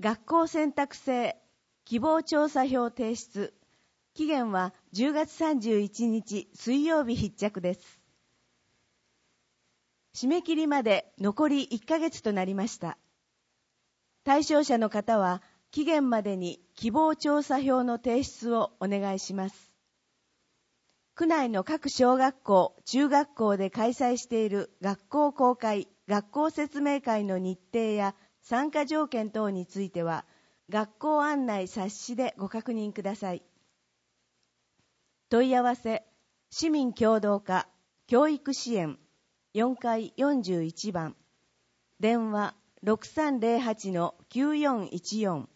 学校選択制希望調査票提出。期限は10月31日水曜日必着です。締め切りまで残り1ヶ月となりました。対象者の方は期限までに希望調査票の提出をお願いします。区内の各小学校、中学校で開催している学校公開、学校説明会の日程や参加条件等については、学校案内冊子でご確認ください。問い合わせ、市民協同課、教育支援、4階41番、電話 6308-9414